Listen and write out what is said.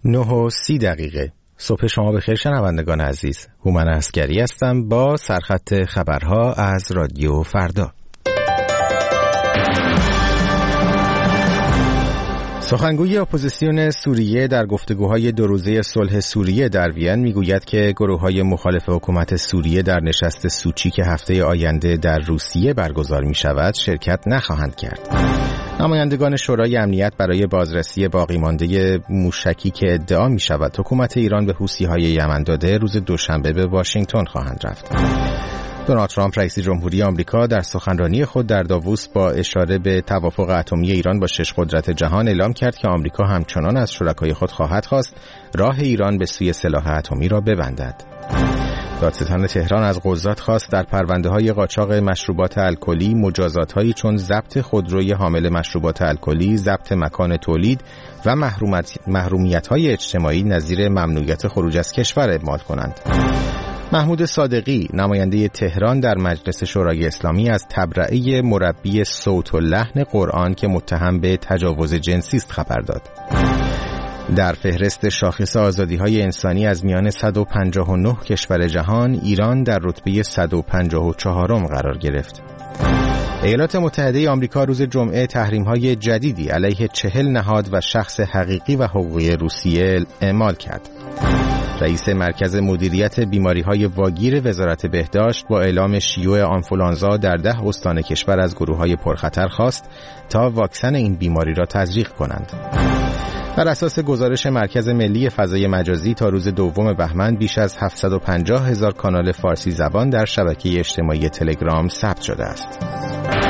9:30 صبح شما بخیر شنوندگان عزیز. هومن عسکری هستم با سرخط خبرها از رادیو فردا. سخنگوی اپوزیسیون سوریه در گفتگوهای دو روزه صلح سوریه در وین میگوید که گروه‌های مخالف حکومت سوریه در نشست سوچی که هفته آینده در روسیه برگزار می‌شود شرکت نخواهند کرد. نمایندگان شورای امنیت برای بازرسی باقی مانده موشکی که ادعا می‌شود حکومت ایران به حوثی‌های یمن داده روز دوشنبه به واشنگتن خواهند رفت. دونالد ترامپ رئیس جمهوری آمریکا در سخنرانی خود در داووس با اشاره به توافق اتمی ایران با 6 قدرت جهان اعلام کرد که آمریکا همچنان از شرکای خود خواهد خواست راه ایران به سوی سلاح اتمی را ببندد. دادستان تهران از قضات خواست در پرونده‌های قاچاق مشروبات الکلی مجازات‌هایی چون ضبط خودروی حامل مشروبات الکلی، ضبط مکان تولید و محرومیت‌های اجتماعی نظیر ممنوعیت خروج از کشور اعمال کنند. محمود صادقی نماینده تهران در مجلس شورای اسلامی از تبرئه مربی صوت و لحن قرآن که متهم به تجاوز جنسی است خبر داد. در فهرست شاخص آزادی‌های انسانی از میان 159 کشور جهان ایران در رتبه 154م قرار گرفت. ایالات متحده آمریکا روز جمعه تحریم‌های جدیدی علیه 40 نهاد و شخص حقیقی و حقوقی روسیه اعمال کرد. رئیس مرکز مدیریت بیماری‌های واگیر وزارت بهداشت با اعلام شیوع آنفولانزا در 10 استان کشور از گروه‌های پرخطر خواست تا واکسن این بیماری را تزریق کنند. بر اساس گزارش مرکز ملی فضای مجازی تا روز 2 بهمن بیش از 750,000 کانال فارسی زبان در شبکه اجتماعی تلگرام ثبت شده است.